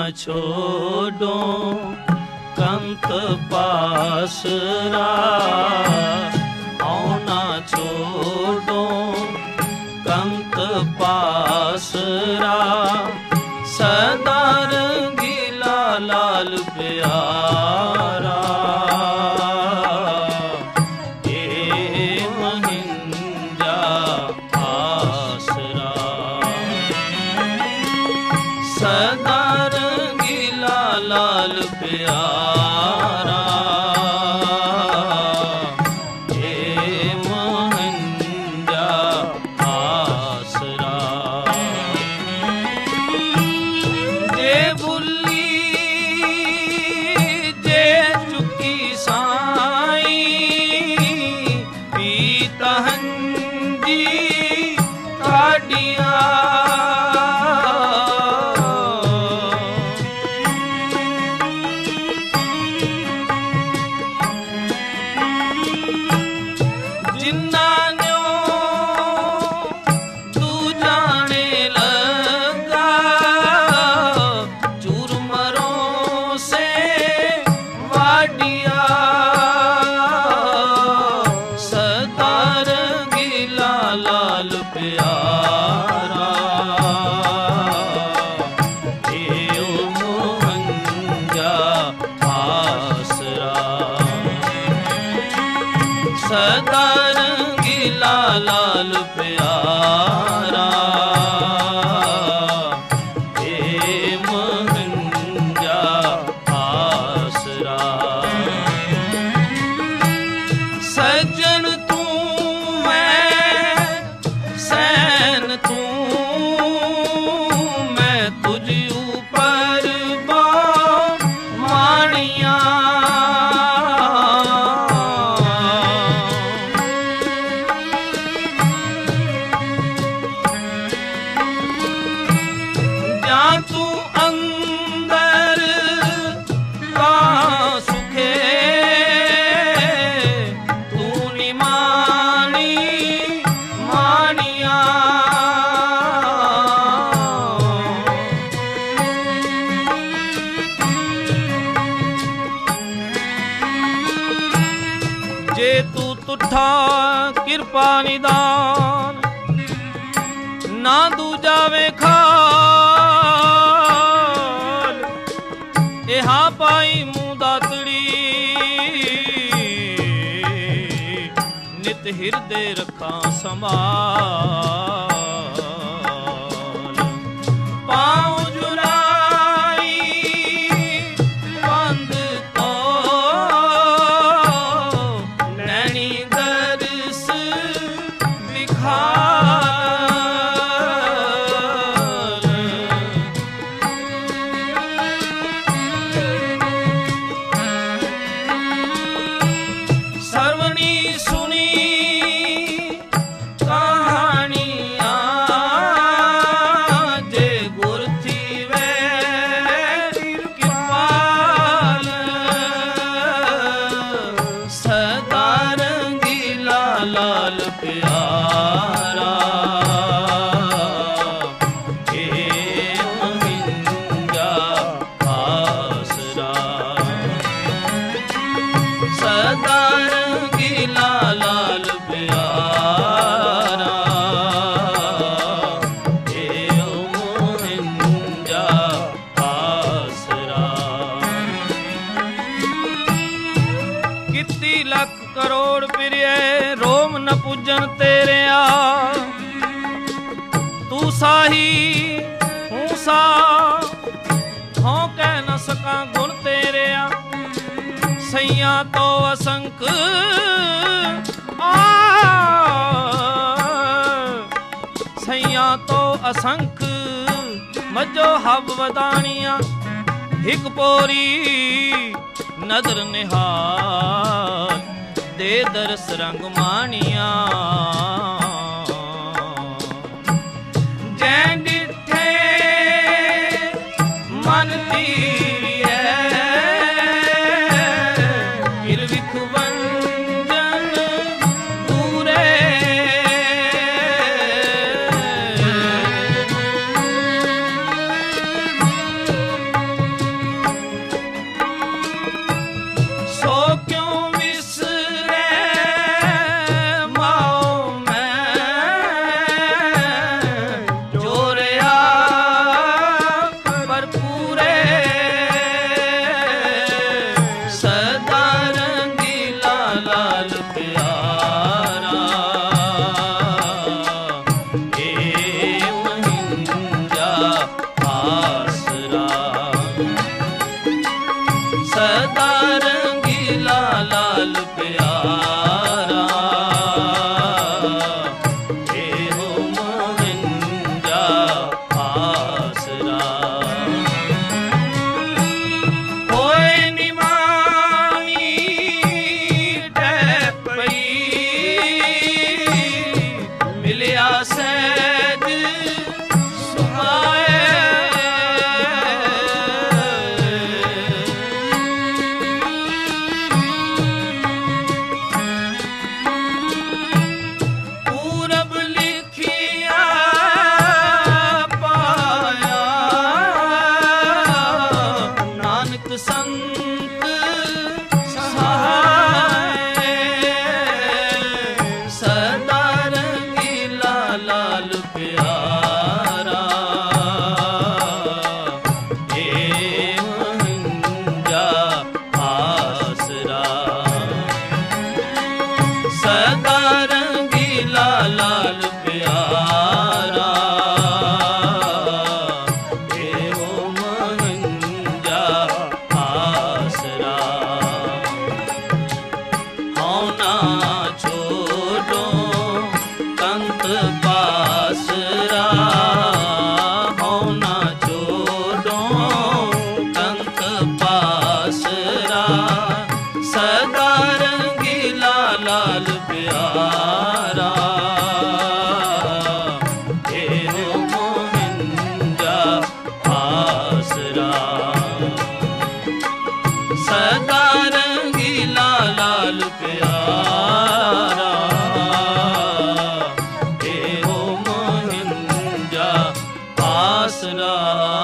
छोड़ो कंत पासरा, औना छोड़ो कंत पासरा, सदा रंगीला लाल प्यारा। ए महिंद्रा आसरा, सदा रंगीला लाल प्यारा। ए महिंद्रा आसरा। जे भुली जे चुकी साई, पीता हंजी काडिया। जिन्ना न्यो तू जाने लगा, चूरमरों से वाडिया। सदा रंगीला लाल प्यारा। ए मोहंजा आसरा, सदा रंगीला लाल प्यारा। ए महिंद्रा आसरा। सज्जन तू मैं सैन तू, मैं तुझ ऊपर मानिया। जा तू अंदर का सुखे, तू निमानी मानिया। जे तू तुठा कृपा निदान, ना दूजा वे खाल। एहा पाई मुँह दातड़ी, नित हृदय रखा संभाल। पाँव जुराई बंद तो, नैनी दर्श बिखार। सर्वनी सुनी कहानियाँ, जे गुर थी वे कृपाल। सदा रंगीला लाल प्यारा। ए महिंद्रा आसरा, सदा रंगीला लाल प्यारा। ए महिंद्रा आसरा। कित्ती लख करोड़ प्रिय रोम न पूजन तेरे आ। तू साही हूँ सा, हों कह न सका गुण तेरे आ। सैया तो असंख सैया तो असंख, मजो हब वदानिया। हिक पोरी नदर निहाल, दे दरस रंग मानिया। जै डिठे मन तीरिए, फिर विखवंजन दूरे। ना छोड़ो कंत पासरा, हो ना छोड़ो कंत पासरा, सदा रंगीला लाल प्यारा, तेरो मोहिंजा आसरा, सदा रंगीला लाल प्यारा, तेरो मोहिंजा आसरा।